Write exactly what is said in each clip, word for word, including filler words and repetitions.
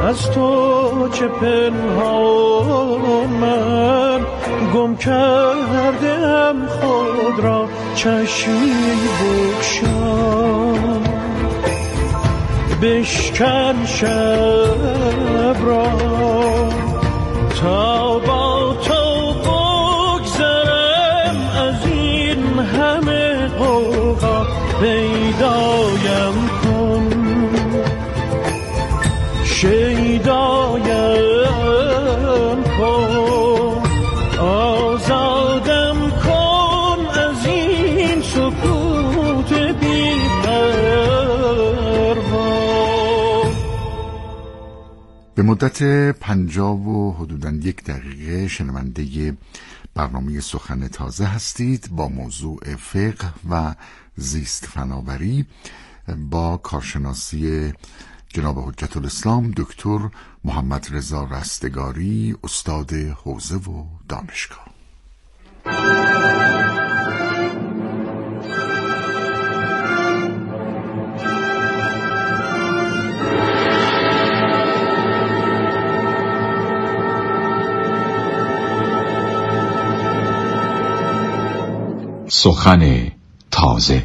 از تو چه پنهان من گم کردم خود را چشمی بگشا بشکن شب را تا با تو بگذرم از این همه غوغا پیدایم کن شیدایم کن آزادم کن از این سکوت بی پروا. به مدت پنجاه و حدوداً یک دقیقه شنونده برنامه سخن تازه هستید با موضوع فقه و زیست فناوری با کارشناسی جناب حجت الاسلام دکتر محمد رضا رستگاری استاد حوزه و دانشگاه. سخن تازه.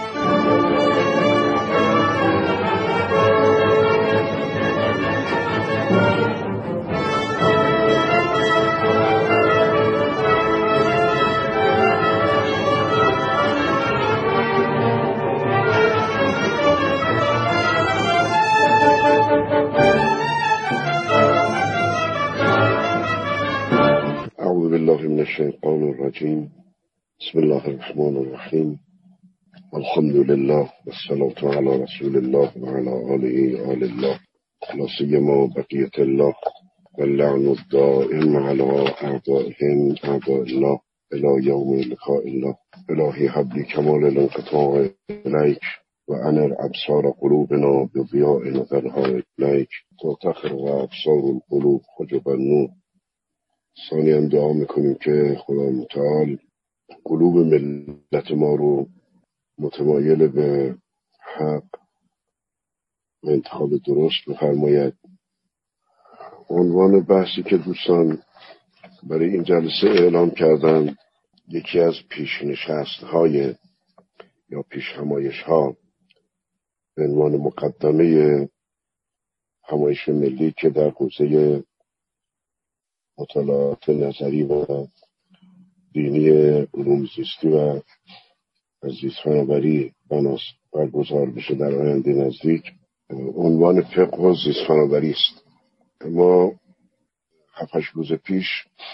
اعوذ بالله من الشیطان الرجیم. بسم الله الرحمن الرحیم. الحمد لله والصلاة علی رسول الله و علی آله آل الله لا سیما بقیة الله واللعن الدائم علی اعدائهم اعداء الله الی یوم لقاء الله. الهی هب لی کمال الانقطاع الیک و انر ابصار قلوبنا بضیاء نظرها الیک تا تخرج ابصار القلوب حجب النور. ثانیاً دعا میکنیم که خدا متعال قلوب ملت ما رو متمایل به حق و انتخاب درست بفرماید. عنوان بحثی که دوستان برای این جلسه اعلام کردن یکی از پیشنشست های یا پیش همایش ها به عنوان مقدمه همایش ملی که در حوزه مطالعات نظری و دینی علوم زیستی و زیست فناوری برگزار بشه در آینده نزدیک، عنوان فقه و زیست فناوری است. ما هفتش روز پیش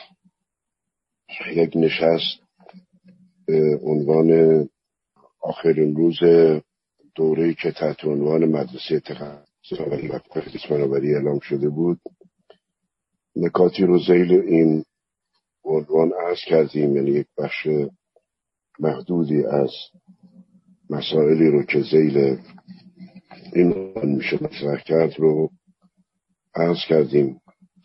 یک نشست به عنوان آخرین روز دوره‌ای که تحت عنوان مدرسه تخصص فناوری و زیست فناوری اعلام شده بود نکاتی رو ذیل این عنوان عرض کردیم، یعنی یک بخش محدودی از مسائلی رو که ذیل این عنوان میشه مطرح کرد رو عرض کردیم.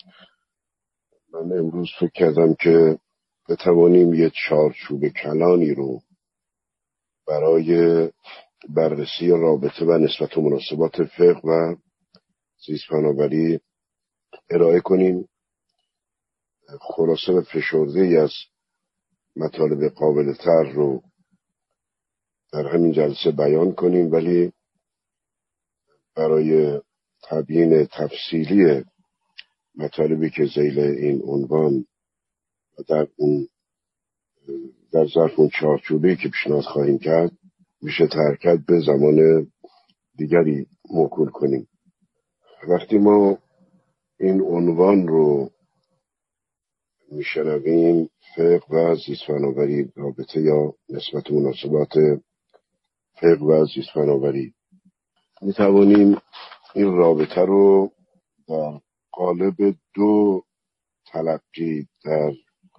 من امروز فکر کردم که بتوانیم یک چارچوب کلانی رو برای بررسی رابطه و نسبت و مناسبات فقه و زیست فناوری ارائه کنیم. خلاصه و فشرده‌ای از مطالب قابل تر رو در همین جلسه بیان کنیم، ولی برای تبیین تفصیلی مطالبی که ذیل این عنوان و در اون در ظرف اون چارچوبی که پیشنهاد خواهیم کرد میشه حرکت به زمان دیگری موکول کنیم. وقتی ما این عنوان رو میشنویم فقه و زیست فناوری، رابطه یا نسبت و مناسبات فقه و زیست فناوری، میتوانیم این رابطه رو در قالب دو تلقی در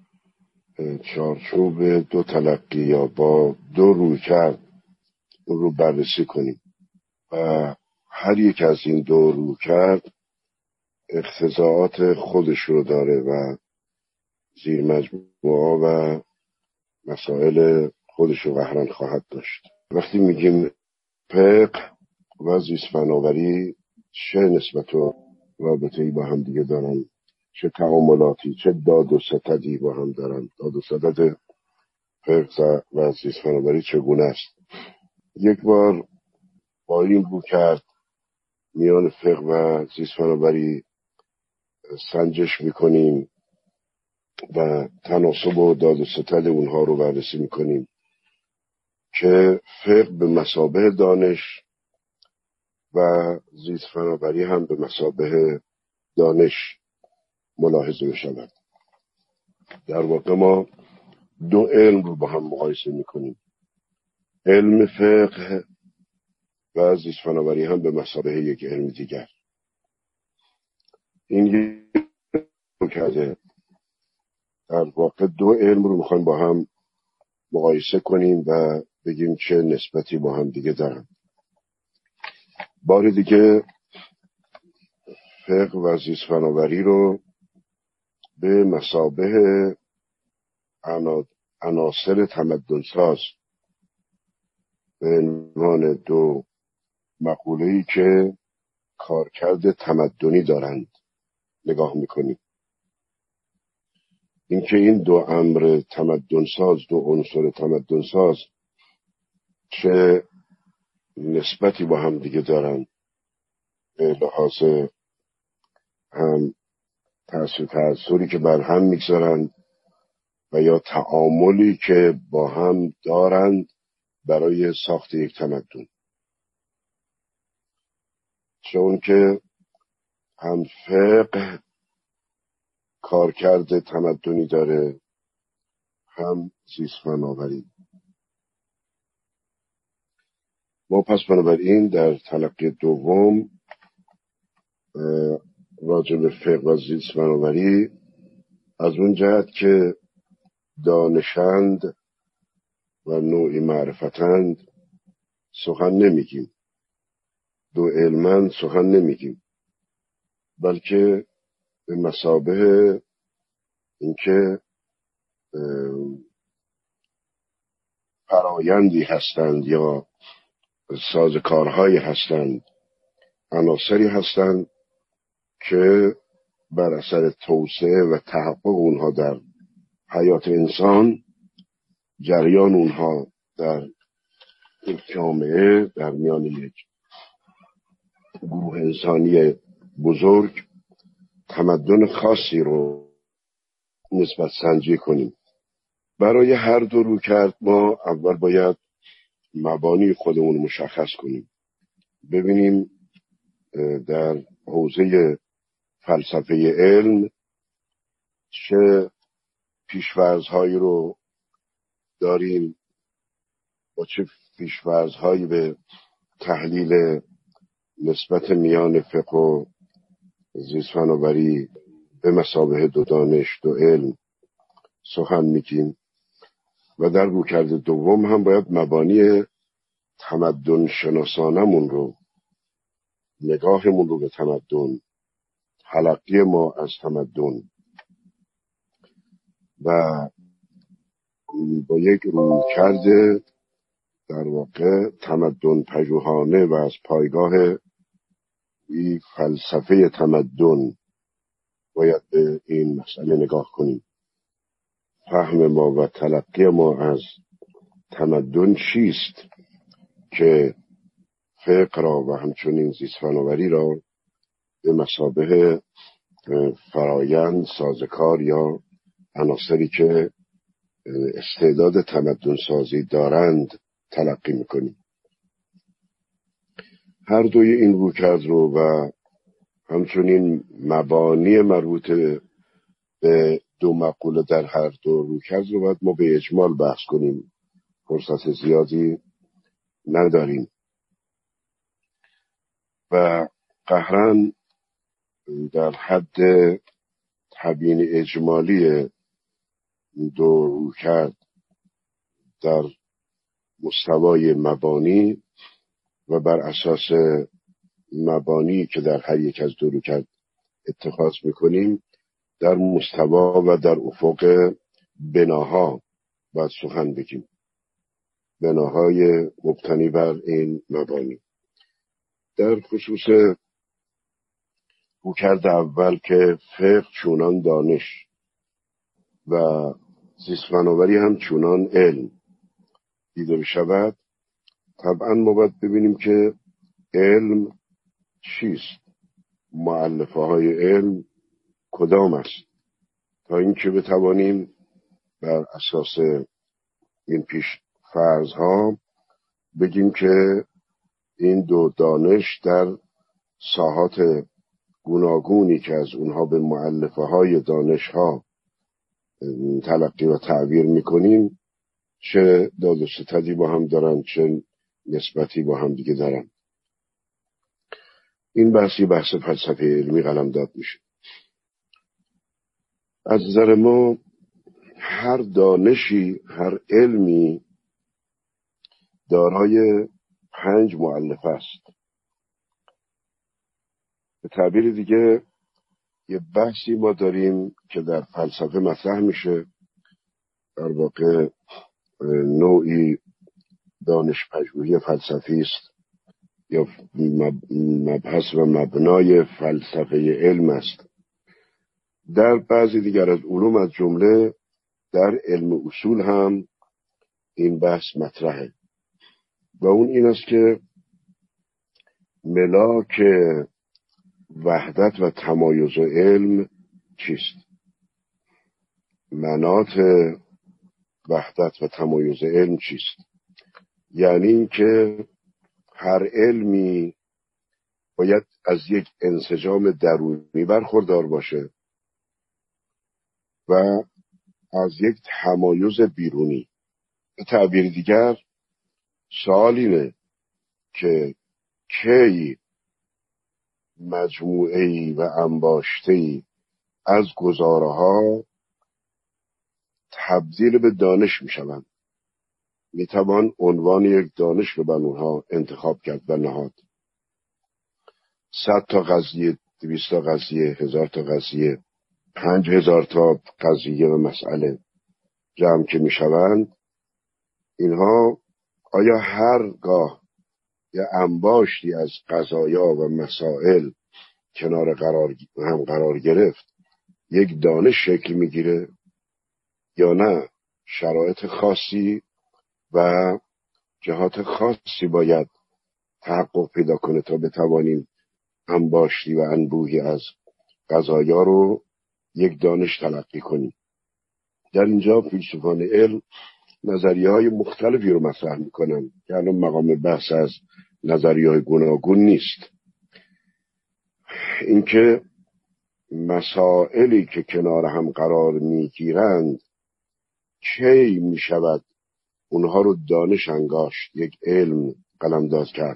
چارچوب دو تلقی یا با دو رویکرد اون رو بررسی کنیم و هر یک از این دو رویکرد اقتضاعات خودش رو داره و زیر مجموعه و مسائل خودش رو قهرن خواهد داشت. وقتی میگیم فقه و زیست فناوری چه نسبت و رابطه‌ای با هم دیگه دارن، چه تعاملاتی، چه داد و ستدی با هم دارن. داد و ستد فقه و زیست فناوری چگونه است؟ یک بار با این رو کرد میان فقه و زیست فناوری سنجش میکنیم و تناسب و داد و ستد اونها رو بررسی میکنیم که فقه به مثابه دانش و زیست فناوری هم به مثابه دانش ملاحظه بشود. در واقع ما دو علم رو با هم مقایسه میکنیم، علم فقه و زیست فناوری هم به مثابه یک علم دیگر. این رو کرده در واقع دو علم رو میخوایم با هم مقایسه کنیم و بگیم چه نسبتی با هم دیگه دارن. بار دیگه فقه و زیست فناوری رو به مثابه عناصر تمدن ساز به عنوان دو مقوله‌ای که کارکرد تمدنی دارند نگاه میکنیم. اینکه این دو امر تمدن ساز، دو عنصر تمدن ساز چه نسبتی با هم دیگه دارن به لحاظ هم تأثیر تأثیری که بر هم میگذارن و یا تعاملی که با هم دارند برای ساخت یک تمدن. چون که هم فقه کارکرد تمدنی داره، هم زیست فناوری. ما پس بنابراین در تلقی دوم راجع به فقه و زیست فناوری از اون جهت که دانشند و نوعی معرفتند سخن نمیگیم، دو علمند سخن نمیگیم، بلکه به مثابه اینکه فرایندی هستند یا سازوکارهایی هستند، عناصری هستند که بر اثر توسعه و تحقق اونها در حیات انسان، جریان اونها در یک جامعه در میان یک گروه انسانی بزرگ تمدن خاصی رو نسبت سنجی کنیم. برای هر دو رو کرد ما اول باید مبانی خودمون مشخص کنیم، ببینیم در حوزه فلسفه علم چه پیش‌فرض‌هایی رو داریم، با چه پیش‌فرض‌هایی به تحلیل نسبت میان فقه و زیست فناوری به مثابه دو دانش، دو علم سخن میگیم. و در رویکرد دوم هم باید مبانی تمدن شناسانمون رو، نگاهمون رو به تمدن، تلقی ما از تمدن و با یک رویکرد در واقع تمدن پژوهانه و از پایگاه این فلسفه تمدن باید به این مسئله نگاه کنیم. فهم ما و تلقی ما از تمدن چیست که فقه را و همچنین زیست فناوری را به مثابه فرایند، سازوکار یا عناصری که استعداد تمدن سازی دارند تلقی میکنیم. هر دوی این رویکرد رو و همچنین مبانی مربوط به دو مقوله در هر دو رویکرد رو باید ما به اجمال بحث کنیم، فرصت زیادی نداریم و قهرن در حد تبیین اجمالی دو رویکرد در مستوای مبانی و بر اساس مبانی که در هر یک از دو رویکرد اتخاذ میکنیم در مستوا و در افق بناها باید سخن بگیم، بناهای مبتنی بر این مبانی. در خصوص رویکرد اول که فقه چونان دانش و زیست فناوری هم چونان علم دیده بشود، طبعا ما باید ببینیم که علم چیست، مؤلفه های علم کدام است، تا اینکه بتوانیم بر اساس این پیش فرضها بگیم که این دو دانش در ساحات گوناگونی که از اونها به مؤلفه های دانش ها تلقی و تعبیر میکنیم چه داد و ستدی با هم دارن، چه نسبتی با هم دیگه دارن. این بحثی بحث فلسفه علمی قلمداد میشه. از نظر ما هر دانشی، هر علمی دارای پنج مؤلفه است. به تعبیر دیگه یه بحثی ما داریم که در فلسفه مطرح میشه، در واقع نوعی دانش پژوهی فلسفی است یا مبحث و مبنای فلسفه علم است. در بعضی دیگر از علوم از جمله در علم اصول هم این بحث مطرحه و اون این است که ملاک وحدت و تمایز علم چیست؟ مناط وحدت و تمایز علم چیست؟ یعنی این که هر علمی باید از یک انسجام درونی برخوردار باشه و از یک تمایز بیرونی. به تعبیر دیگر سوال اینه که کی مجموعه‌ای و انباشته‌ای از گزاره‌ها تبدیل به دانش می‌شوند. میتوان عنوان یک دانش رو بر اونها انتخاب کرد و نهاد. صد تا قضیه، دویست تا قضیه، هزار تا قضیه، پنج هزار تا قضیه و مسئله جمع که میشوند، اینها آیا هرگاه یا انباشتی از قضایا و مسائل کنار قرار هم قرار گرفت یک دانش شکل میگیره یا نه شرایط خاصی و جهات خاصی باید تحقق پیدا کنه تا بتوانیم انباشتی و انبوهی از قضایا رو یک دانش تلقی کنیم. در اینجا فیلسوفان علم نظریه های مختلفی رو مطرح میکنن که الان مقام بحث از نظریه های گوناگون نیست. اینکه مسائلی که کنار هم قرار میگیرند چی میشود اونها رو دانش انگاشت، یک علم قلمداد کرد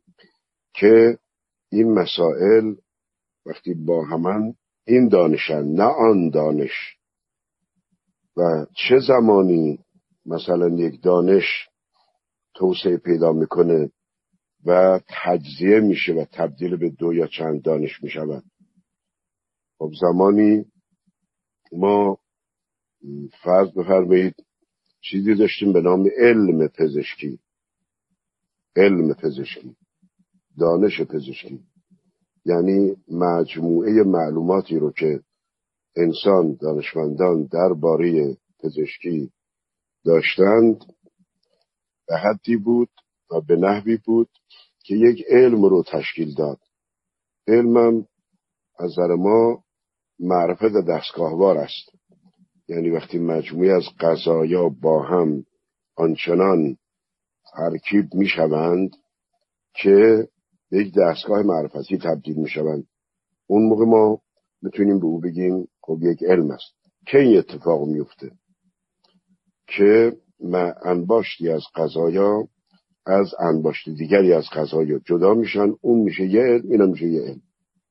که این مسائل وقتی با همن این دانشن نه آن دانش و چه زمانی مثلا یک دانش توسعه پیدا میکنه و تجزیه میشه و تبدیل به دو یا چند دانش میشود. خب زمانی ما فرض بفرمایید چیزی داشتیم به نام علم پزشکی، علم پزشکی، دانش پزشکی، یعنی مجموعه معلوماتی رو که انسان، دانشمندان درباره پزشکی داشتند به حدی بود و به نحوی بود که یک علم رو تشکیل داد. علمم از نظر ما معرفت دستگاهوار است، یعنی وقتی مجموعه از قضایا با هم آنچنان ترکیب می شوند که یک دستگاه معرفتی تبدیل می شوند، اون موقع ما میتونیم به او بگیم خب یک علم است. که این اتفاق میفته که انباشتی از قضایا از انباشتی دیگری از قضایا جدا میشن، اون میشه یه علم، اینا میشه یه علم.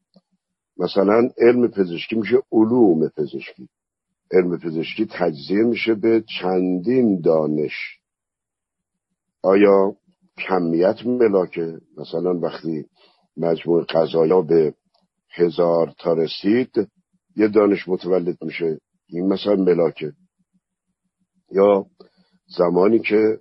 مثلا علم پزشکی میشه علوم پزشکی. علم پزشکی تجزیه میشه به چندین دانش. آیا کمیت ملاکه؟ مثلا وقتی مجموع قضایا به هزار تا رسید یه دانش متولد میشه، این مثلا ملاکه. یا زمانی که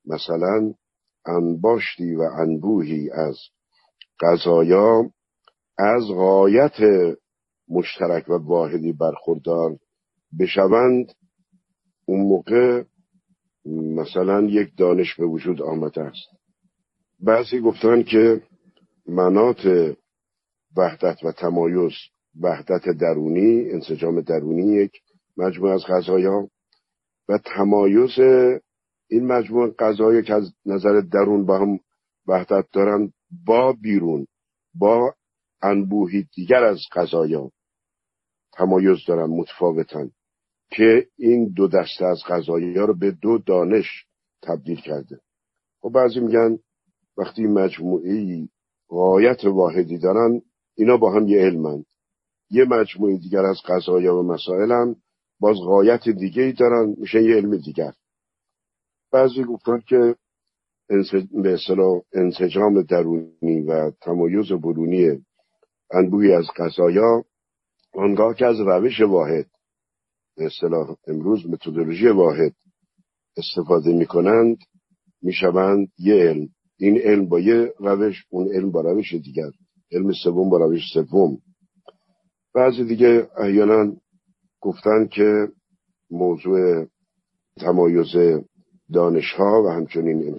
مثلا انباشتی و انبوهی از قضایا از غایت مشترک و واحدی برخوردار بشوند، اون موقع مثلا یک دانش به وجود آمده است. بعضی گفتن که مناط وحدت و تمایز، وحدت درونی، انسجام درونی یک مجموعه از قضایا و تمایز این مجموعه قضایا که از نظر درون با هم وحدت دارن با بیرون، با انبوهی دیگر از قضایا تمایز دارن، متفاوتن، که این دو دسته از قضایا رو به دو دانش تبدیل کرده. خب بعضی میگن وقتی مجموعی غایت واحدی دارن، اینا با هم یه علمند. یه مجموعه دیگر از قضایا و مسائل هم باز غایت دیگه‌ای دارن، میشه یه علم دیگر. بعضی گفتن که به اصطلاح انسجام درونی و تمایز برونی انبوهی از قضایا، آنگاه که از روش واحد، به اصطلاح امروز متدولوژی واحد استفاده میکنند، میشوند یه علم. این علم با یه روش، اون علم با روش دیگر، علم سوم با روش سوم. بعضی دیگه احیانا گفتن که موضوع تمایز دانش‌ها و همچنین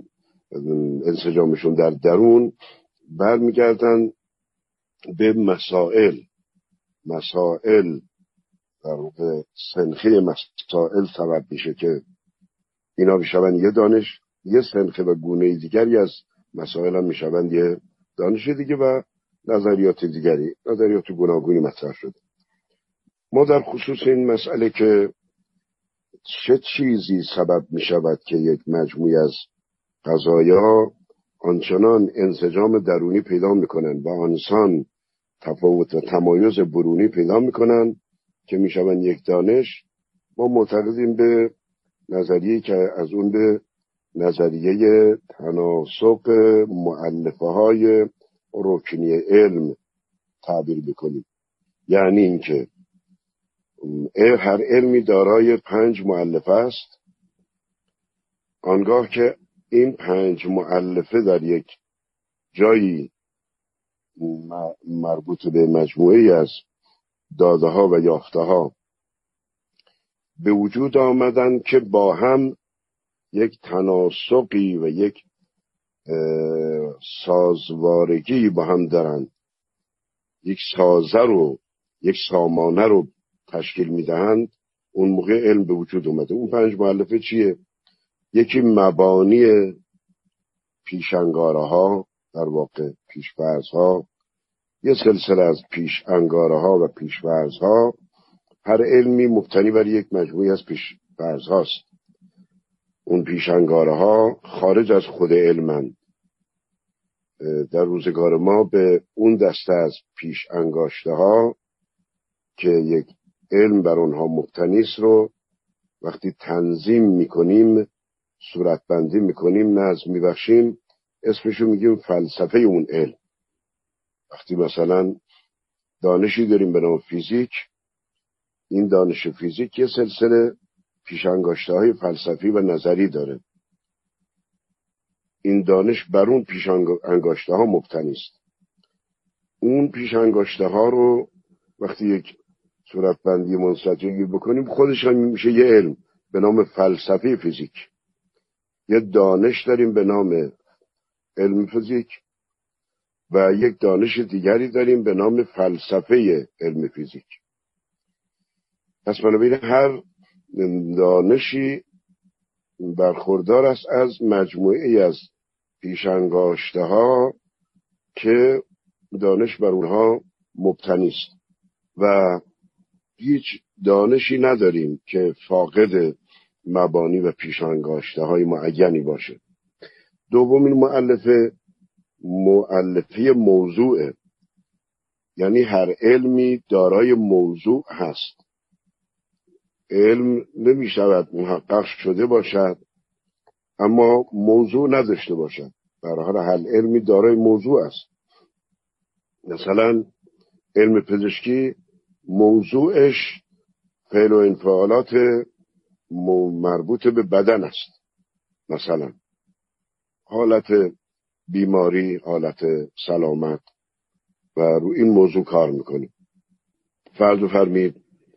انسجامشون در درون برمیگردن به مسائل مسائل در واقع سنخی مسائل سبب میشه که اینا میشوند یه دانش، یه سنخه و گونه دیگری از مسائل هم میشوند یه دانش دیگه و نظریات دیگری، نظریات گوناگونی مطرح شده. ما در خصوص این مسئله که چه چیزی سبب میشود که یک مجموعه از قضایا آنچنان انسجام درونی پیدا میکنن و آنسان تفاوت و تمایز برونی پیدا میکنن که میشوند یک دانش، ما معتقدیم به نظریه‌ای که از اون به نظریه تناسق مؤلفه های رکنی علم تعبیر میکنیم. یعنی اینکه هر علمی دارای پنج مؤلفه است، آنگاه که این پنج مؤلفه در یک جایی مربوط به مجموعه از داده ها و یافته ها به وجود آمدن که با هم یک تناسقی و یک سازوارگی با هم دارن، یک سازه رو، یک سامانه رو تشکیل میدهند، اون موقع علم به وجود اومده. اون پنج مؤلفه چیه؟ یکی مبانی پیشانگاره ها، در واقع پیشفرض ها، یه سلسله از پیش انگاره ها و پیشفرض ها. هر علمی مبتنی بر یک مجموعی از پیشفرض هاست. اون پیش انگاره ها خارج از خود علمند. در روزگار ما به اون دسته از پیش انگاشته ها که یک علم بر اونها مبتنیست رو وقتی تنظیم میکنیم، صورتبندی میکنیم، نظم میبخشیم، اسمشو میگیم فلسفه اون علم. وقتی مثلا دانشی داریم به نام فیزیک، این دانش فیزیک یه سلسله پیشانگاشته های فلسفی و نظری داره. این دانش بر اون پیشانگاشته ها مبتنیست. اون پیشانگاشته ها رو وقتی یک صورتبندی منسجمی بکنیم، خودش هم میشه یه علم به نام فلسفه فیزیک. یه دانش داریم به نام علم فیزیک و یک دانش دیگری داریم به نام فلسفه علم فیزیک. پس بنابراین هر دانشی برخوردار است از مجموعه ای از پیشانگاشته ها که دانش بر اونها مبتنی است و هیچ دانشی نداریم که فاقد مبانی و پیشانگاشته های معینی باشه. دومین مؤلفه مؤلفه موضوعه، یعنی هر علمی دارای موضوع هست. علم نمی شود محقق شده باشد اما موضوع نداشته باشد. در حال هر علمی دارای موضوع است. مثلا علم پزشکی موضوعش فعل و انفعالات مربوط به بدن است. مثلا حالت بیماری، حالت سلامت، و رو این موضوع کار میکنیم. فرض بفرمایید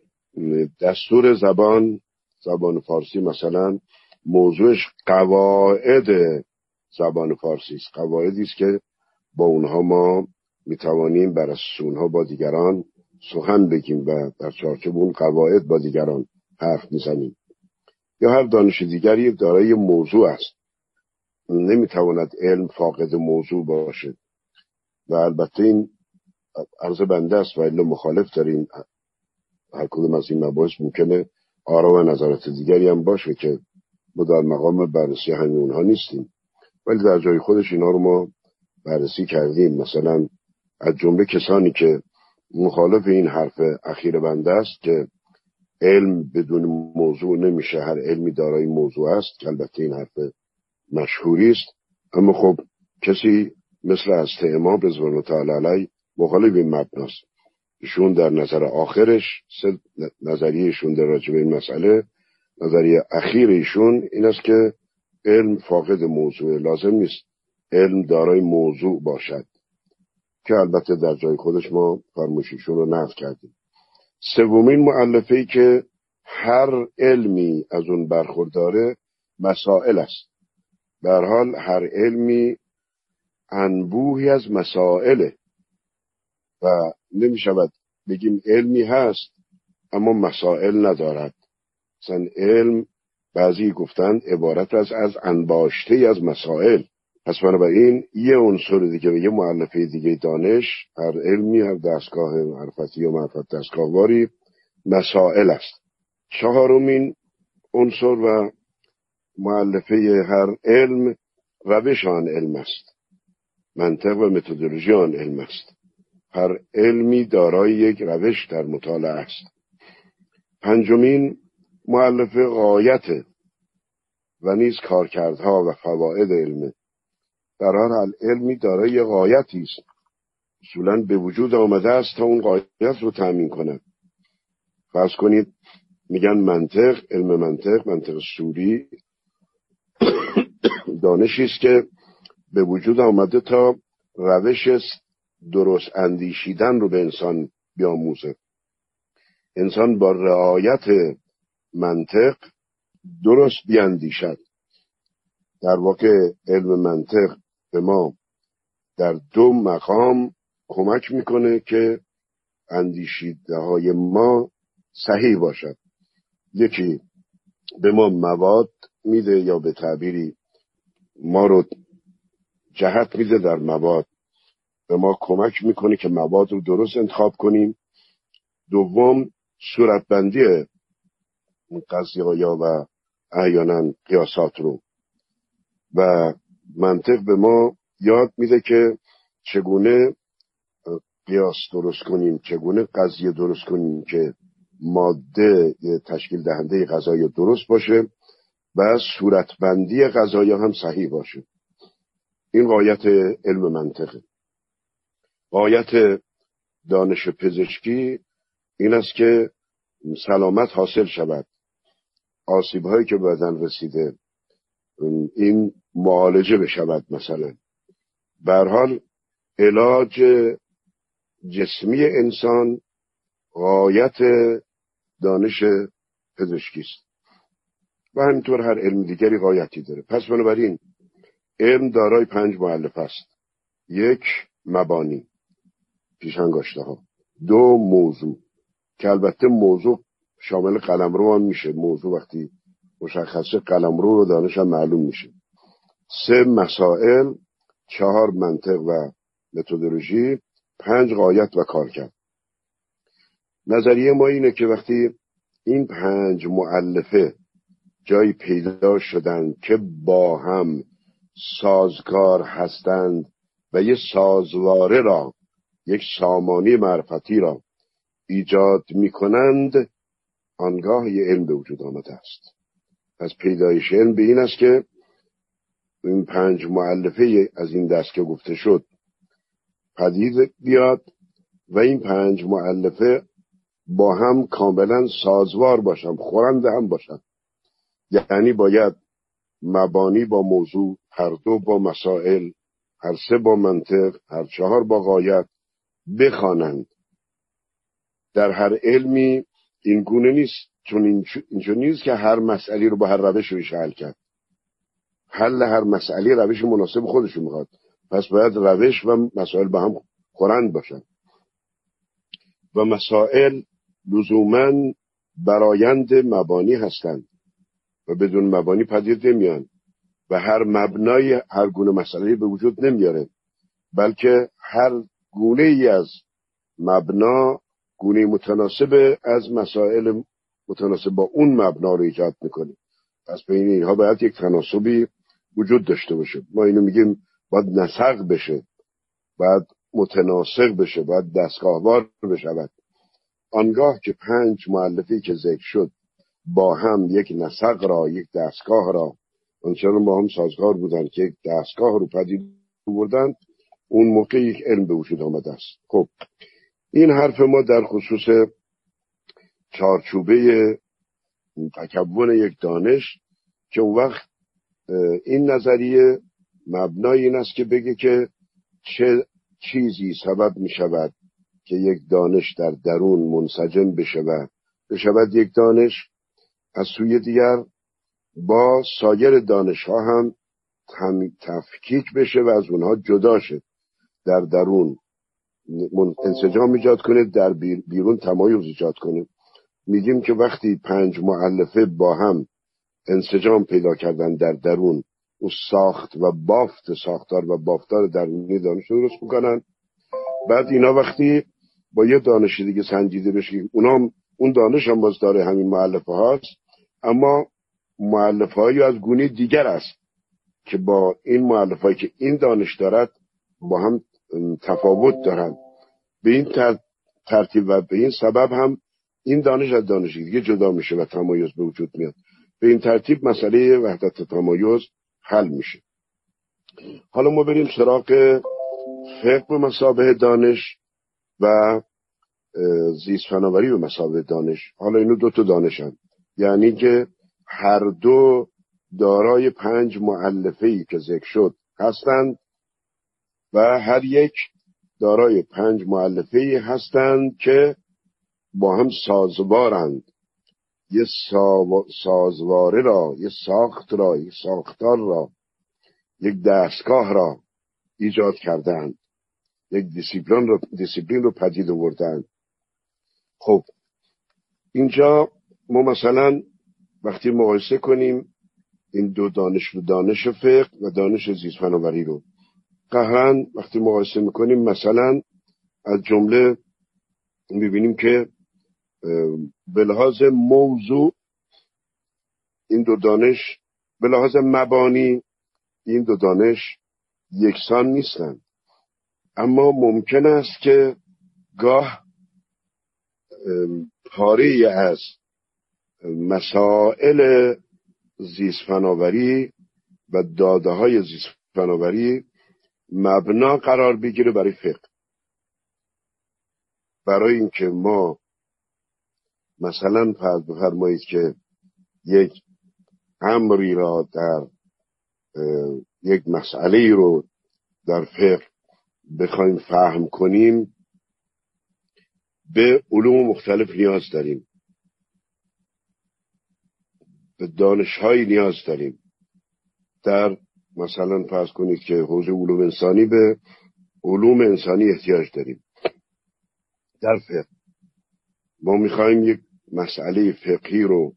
دستور زبان زبان فارسی مثلا موضوعش قواعد زبان فارسی است، قواعدی است که با اونها ما میتوانیم بر اساس اونها با دیگران سخن بگیم و در چارچوب اون قواعد با دیگران حرف میزنیم. یا هر دانش دیگری دارای موضوع است، نمیتواند علم فاقد موضوع باشه و البته این عرض بنده است و الا مخالف داریم. هر کدوم از این مباحث ممکنه آرا و نظرات دیگری هم باشه که ما در مقام بررسی همین اونها نیستیم، ولی در جای خودش اینا رو ما بررسی کردیم. مثلا از جمله کسانی که مخالف این حرف اخیر بنده است که علم بدون موضوع نمیشه، هر علمی دارای موضوع است، که البته این حرف مشهوری است، اما خب کسی مثل استعمار رضوان الله تعالی علیه مخالف این مبناست. ایشون در نظر آخرش نظریه ایشون در راجع به این مسئله، نظریه اخیر ایشون این است که علم فاقد موضوع، لازم نیست علم دارای موضوع باشد، که البته در جای خودش ما فرمایششون رو نقد کردیم. سومین مؤلفه‌ای که هر علمی از اون برخورداره مسائل است. به هر حال هر علمی انبوهی از مسائله و نمی شود بگیم علمی هست اما مسائل ندارد. مثلا علم بعضی گفتن عبارت از از انباشته از مسائل. پس بنابراین یه عنصر دیگه و یه مؤلفه دیگه دانش، هر علمی، هر دستگاه معرفتی و معرفت دستگاهواری مسائل است. چهارمین عنصر و مؤلفه هر علم روش آن علم است، منطق و متدولوژی آن علم است. هر علمی دارای یک روش در مطالعه است. پنجمین مؤلفه غایت و نیز کارکردها و فواید علم. در هر حال علمی دارای غایتی است، اصولاً به وجود آمده است تا اون غایت رو تأمین کند. فرض کنید میگن منطق، علم منطق، منطق سوری دانشی است که به وجود آمده تا روش درست اندیشیدن رو به انسان بیاموزه. انسان با رعایت منطق درست بیاندیشد. در واقع علم منطق به ما در دو مقام کمک میکنه که اندیشیده های ما صحیح باشد. یکی به ما مواد میده یا به تعبیری ما رو جهت میده در مواد، به ما کمک میکنه که مواد رو درست انتخاب کنیم. دوم صورتبندی قضایا و احیانا قیاسات رو، و منطق به ما یاد میده که چگونه قیاس درست کنیم، چگونه قضیه درست کنیم که ماده تشکیل دهنده قضایی درست باشه و صورتبندی قضایا هم صحیح باشه. این غایت علم منطقه. غایت دانش پزشکی این است که سلامت حاصل شود، آسیب‌هایی که به بدن رسیده این معالجه بشود. مثلا به هر حال علاج جسمی انسان غایت دانش پزشکی است و همینطور هر علم دیگری غایتی داره. پس بنابراین علم دارای پنج مؤلفه است. یک، مبانی، پیشانگاشته ها. دو، موضوع، که البته موضوع شامل قلمرو هم میشه. موضوع وقتی مشخصه قلمرو رو دانش هم معلوم میشه. سه، مسائل. چهار، منطق و متدولوژی. پنج، غایت و کارکرد. نظریه ما اینه که وقتی این پنج مؤلفه جایی پیدا شدند که با هم سازگار هستند و یک سازواره را، یک سامانی معرفتی را ایجاد می کنند، آنگاه یه علم به وجود آمده است. از پیدایش علم به این است که این پنج مؤلفه از این دست که گفته شد پدید بیاد و این پنج مؤلفه با هم کاملا سازوار باشن، خورنده هم باشن. یعنی باید مبانی با موضوع، هر دو با مسائل، هر سه با منطق، هر چهار با غایت بخوانند. در هر علمی این گونه نیست، چون اینجا نیست که هر مسئله رو با هر روش روش حل کرد. حل هر مسئله روش مناسب خودش میخواد، پس باید روش و مسائل با هم خورند باشن و مسائل لزوماً برایند مبانی هستند و بدون مبانی پدید نمیان و هر مبنای هر گونه مسئله به وجود نمیاره، بلکه هر گونه ای از مبنا گونه متناسب از مسائل متناسب با اون مبنا رو ایجاد میکنه. پس بین اینها باید یک تناسبی وجود داشته باشه. ما اینو میگیم باید نسق بشه، باید متناسق بشه، باید دستگاهوار بشود. آنگاه که پنج مؤلفه‌ای که ذکر شد با هم یک نسق را، یک دستگاه را آنچنان با هم سازگار بودن که یک دستگاه رو پدید آوردن، اون موقع یک علم به وجود آمده است. خب این حرف ما در خصوص چارچوبه تکون یک دانش، که اون وقت این نظریه مبنای این است که بگه که چه چیزی سبب می شود که یک دانش در درون منسجم بشه و بشود یک دانش، از سوی دیگر با سایر دانش ها هم تفکیک بشه و از اونها جدا شه، در درون انسجام ایجاد کنه، در بیرون تمایز ایجاد کنه. میگیم که وقتی پنج مؤلفه با هم انسجام پیدا کردن در درون، اون ساخت و بافت ساختار و بافتار درونی دانش درست میکنن، بعد اینا وقتی با یه دانش دیگه سنجیده بشه، اونام اون دانش هم باز داره همین مؤلفه هاست، اما مؤلفه هایی از گونه دیگر است که با این مؤلفه هایی که این دانش دارد با هم تفاوت دارن. به این ترتیب و به این سبب هم این دانش از دانش دیگه جدا میشه و تمایز به وجود میاد. به این ترتیب مسئله وحدت تمایز حل میشه. حالا ما بریم سراغ فقه به مثابه دانش و زیست فناوری به مثابه دانش. حالا اینو دو تا دانشن، یعنی که هر دو دارای پنج مؤلفه‌ای که ذکر شد هستند و هر یک دارای پنج مؤلفه‌ای هستند که با هم سازوارند. یه سازواره را، یه ساخت را، یه ساختار را، یک دستگاه را ایجاد کردند، یک دیسیپلین رو دیسیپلین رو پدید آوردند. خب اینجا ما مثلا وقتی مقایسه کنیم این دو دانش رو، دانش فقه و دانش زیست فناوری رو، قهرن وقتی مقایسه میکنیم مثلا از جمله میبینیم که به لحاظ موضوع این دو دانش، به لحاظ مبانی این دو دانش یکسان نیستند، اما ممکن است که گاه پاره‌ای از مسائل زیست فناوری و داده های زیست فناوری مبنا قرار بگیره برای فقه. برای اینکه ما مثلا فرض بفرمایید که یک امری را در یک مسئله رو در فقه بخوایم فهم کنیم، به علوم مختلف نیاز داریم، به دانش‌های نیاز داریم. در مثلا فرض کنید که حوزه علوم انسانی، به علوم انسانی احتیاج داریم. در فقه ما میخوایم یک مسئله فقهی رو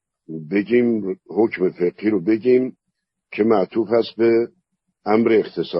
بگیم، حکم فقهی رو بگیم که معطوف است به امر اختصاصی.